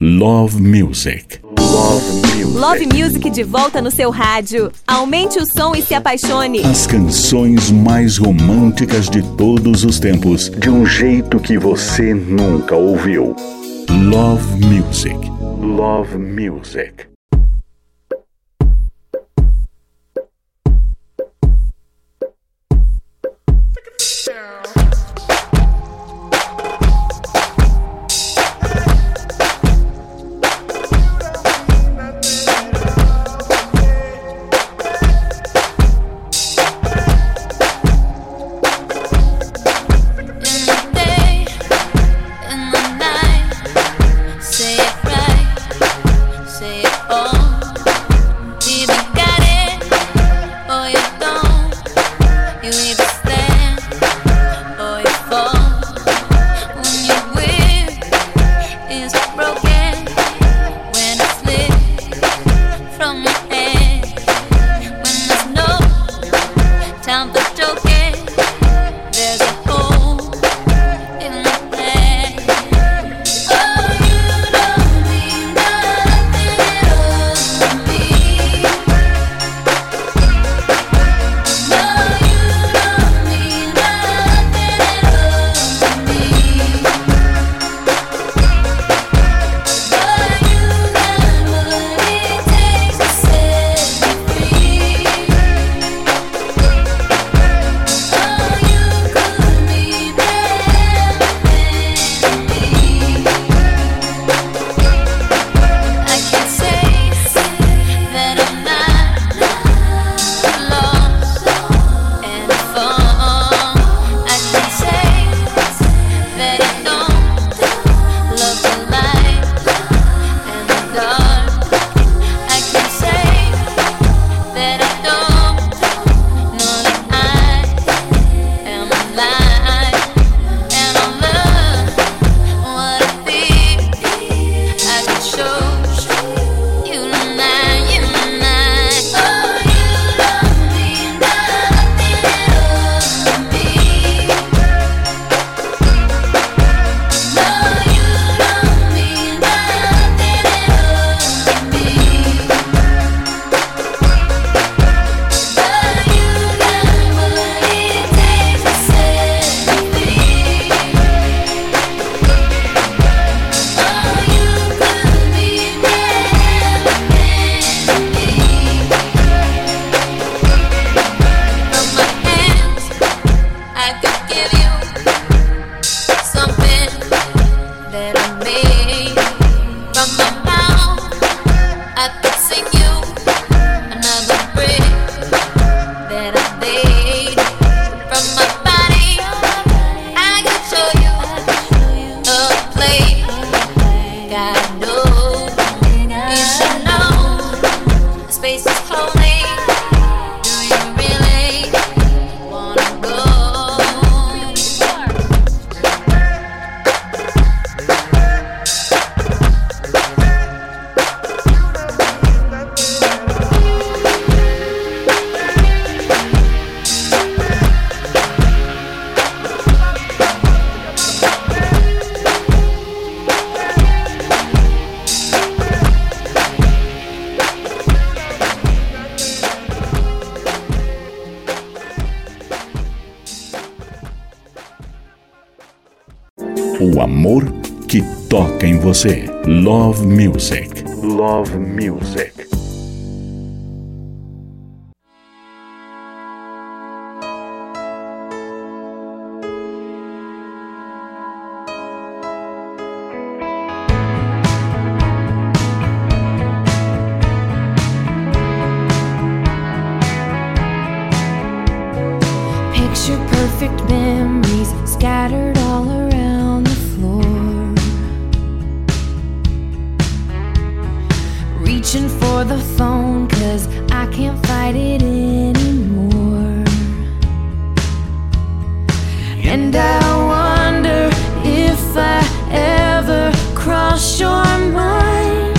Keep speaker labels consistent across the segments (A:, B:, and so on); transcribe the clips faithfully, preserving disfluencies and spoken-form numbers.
A: Love Music.
B: Love Music.
C: Love Music de volta no seu rádio. Aumente o som e se apaixone.
A: As canções mais românticas de todos os tempos,
B: De um jeito que você nunca ouviu.
A: Love Music.
B: Love Music.
A: O amor que toca em você. Love Music.
B: Love Music.
D: Picture perfect memories scattered all around the floor. Reaching for the phone 'cause I can't fight it anymore. And I wonder if I ever cross your mind.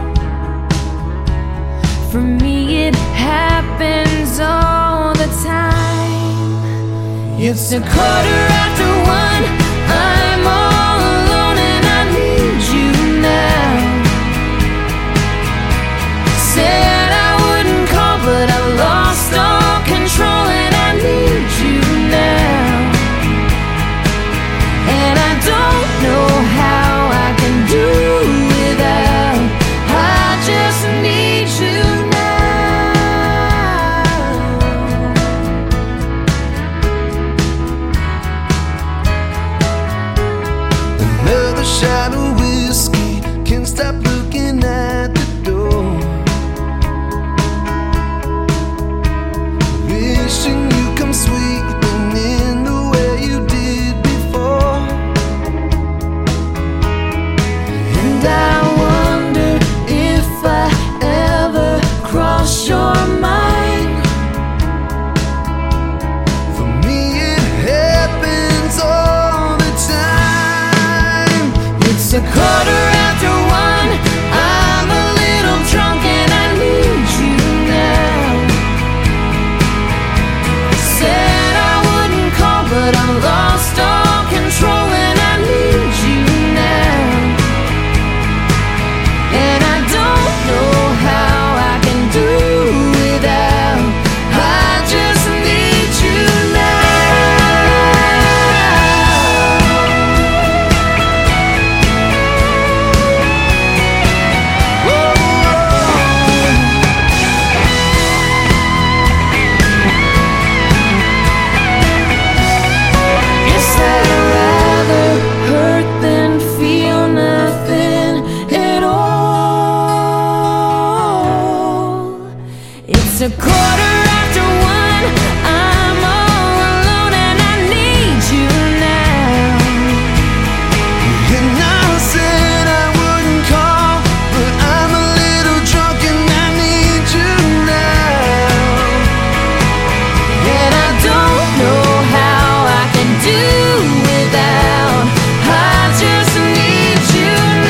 D: For me it happens all the time. It's a quarter after one, I'm all alone and I need you now. a quarter after one. I'm a little drunk and I need you now. Said I wouldn't call, but I'm lost all control and I need you now. And I don't know how I can do without. I just need you It's a quarter after one. I'm all alone and I need you now. And I said I wouldn't call, but I'm a little drunk and I need you now. And I don't know how I can do without. I just need you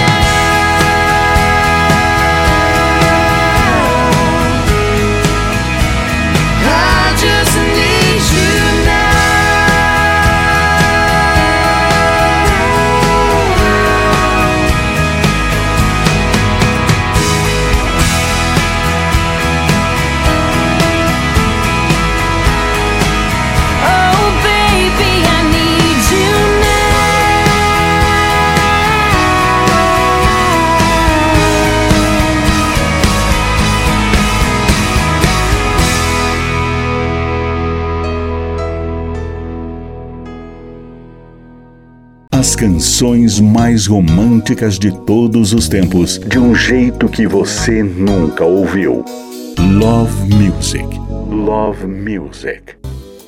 A: As canções mais românticas de todos os tempos,
B: de um jeito que você nunca ouviu.
A: Love Music.
B: Love Music.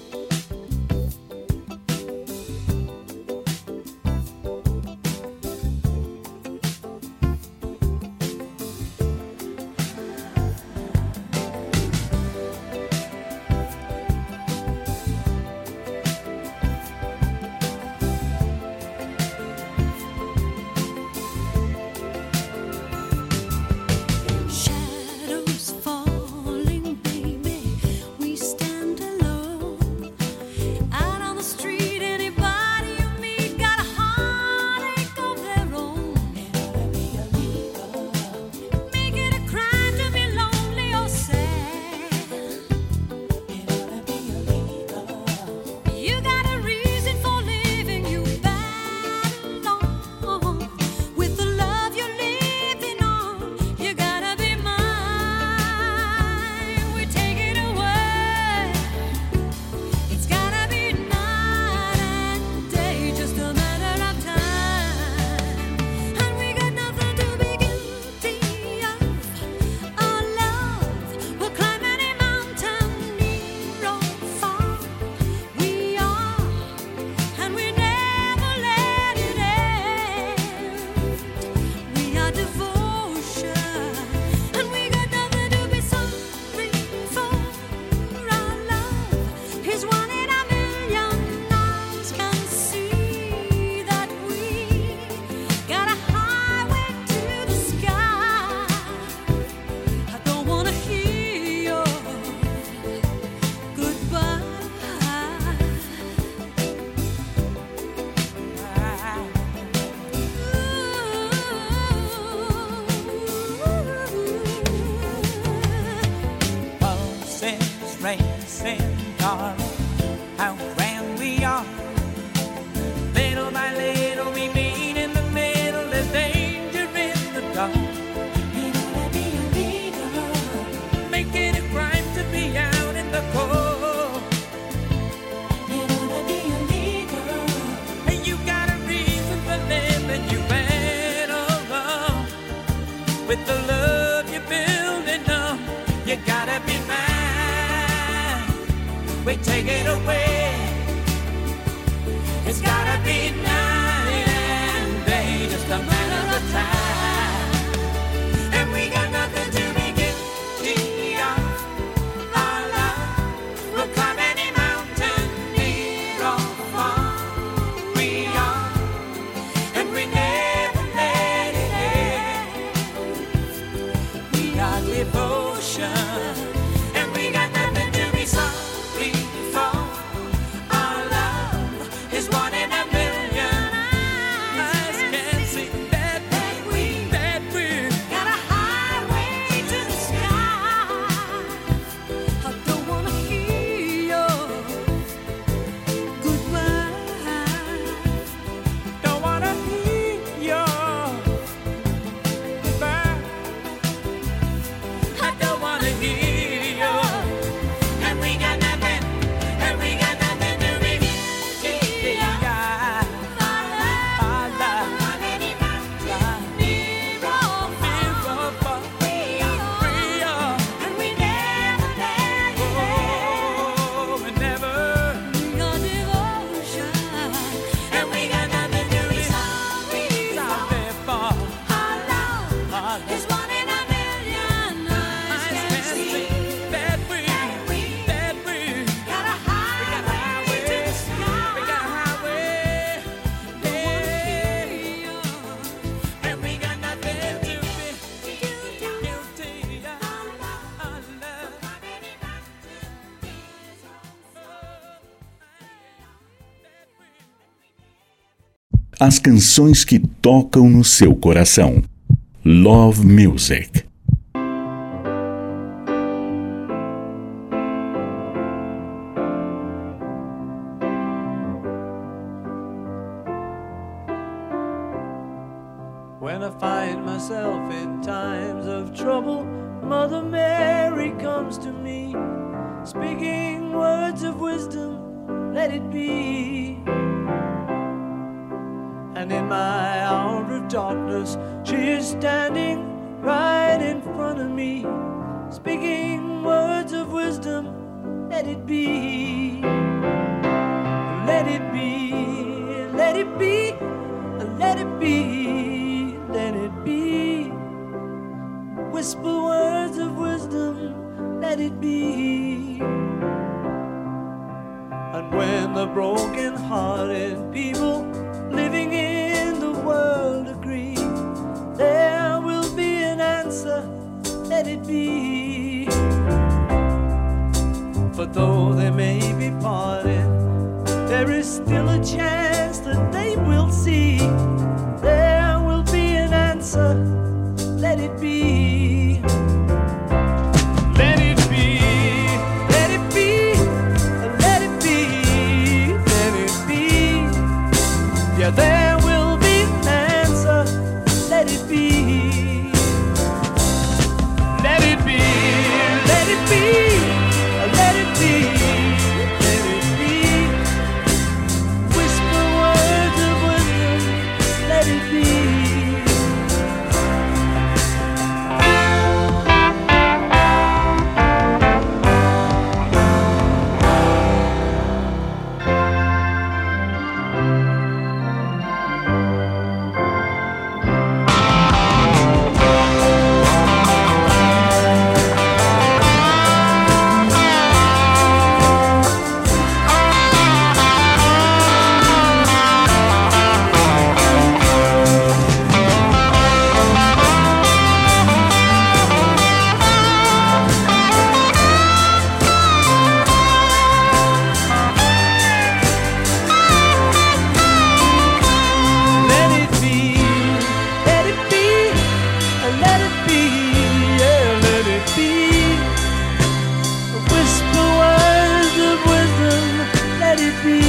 D: Shadows falling, baby. We stand alone out on the street. Anybody you meet got a heartache of their own. Make it a crime to be lonely or sad. You got a reason for living. You battle on with the love you're living on. You gotta be mine. We take it away. It's gotta be night and day, just a matter of time. And we got nothing to be guilty of. Our love will climb any mountain, near or far. We are, and we never let it end. We are devotion, and we got nothing to be sorry for. Our love is one in a million. Eyes can see that we got a highway to the sky. I don't wanna hear your goodbye.
E: Pulses racing, darling, how grand we are. Little by little we meet in the middle. There's danger in the dark. You gotta be a leader. Make it a crime to be out in the cold. You gotta be a leader. And you got a reason for living. You better run with the love you're building up. You gotta be mine. We take it away. It's gotta be night and day, just a matter of time. And we got nothing to be guilty of. Our love will climb any mountain, near or far. We are, and we never let our devotion. And we got nothing to be sorry for. Our love is one in a million. Eyes can see that we, that we got a highway to the sky. I don't wanna hear your goodbye. Don't wanna hear your goodbye. I don't wanna hear your. And we got nothing, and we got nothing to reveal. Our love, and we never let it go. We never. Your devotion, and we got nothing to be sorry for. Our love is one in a million. Eyes can see that we, that we got a highway to the sky. We got a highway, yeah. And we got nothing to be guilty of. Our love.
A: As canções que tocam no seu coração. Love Music.
F: When I find myself in times of trouble, Mother Mary comes to me, speaking words of wisdom, let it be. And in my hour of darkness, she is standing right in front of me, speaking words of wisdom, let it be. Let it be, let it be, let it be, let it be. Whisper words of wisdom, let it be. And when the broken-hearted people living in the world agree, there will be an answer, let it be. But though they may be parted, there is still a chance that they will see. There will be an answer, let it be. Let it be, let it be, let it be, let it be. Yeah, there will be an answer, let it be. Let it be, let it be, let it be, let it be. Whisper words of wisdom, let it be. Let it be, let it be, let it be, yeah, let it be. Whisper words of wisdom, let it be.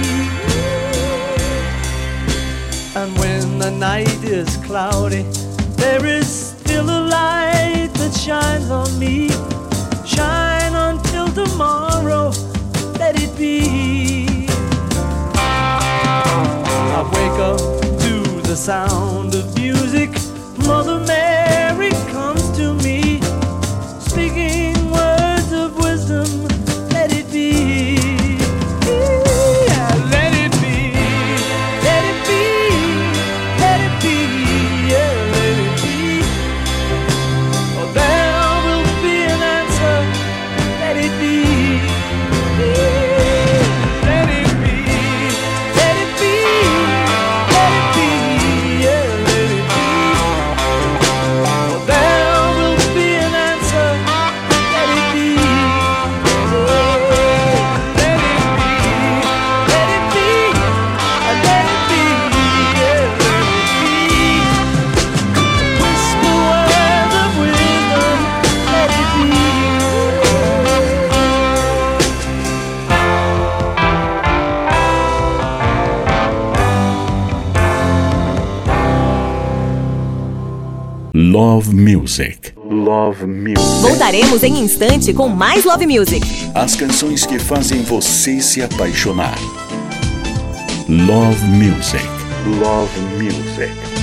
F: And when the night is cloudy, there is still a light that shines on me. Shine until tomorrow, let it be. I wake up to the sound of music. Mother Mary comes to me, speaking words of wisdom, let it be. Yeah, let it be, let it be, let it be, yeah, let it be. Oh, there will be an answer, let it be. Let it be, let it be, let it be, yeah, let
A: Love Music.
B: Love Music.
C: Voltaremos em instante com mais Love Music.
A: As canções que fazem você se apaixonar. Love Music.
B: Love Music.